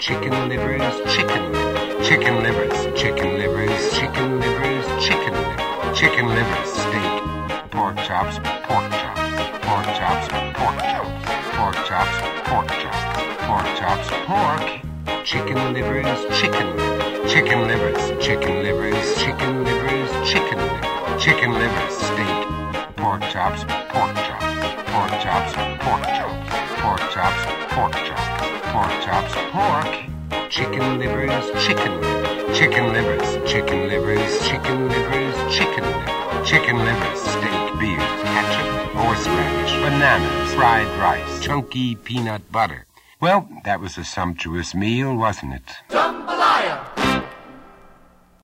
chicken livers, chicken livers, chicken livers, chicken livers, chicken livers, chicken livers, chicken livers, steak, pork chops, pork chops, pork chops, pork chops, pork chops, pork chops, pork chops, pork, chicken livers, chicken livers, chicken livers, chicken livers, chicken livers, chicken livers, chicken livers, steak, pork chops, pork chops, pork chops, pork chops, pork chops, pork chops, pork chops, pork, chicken livers, chicken livers, chicken livers, chicken livers, chicken livers, chicken livers, chicken livers, steak, beer, ketchup, horseradish, bananas, fried rice, chunky peanut butter. Well, that was a sumptuous meal, wasn't it?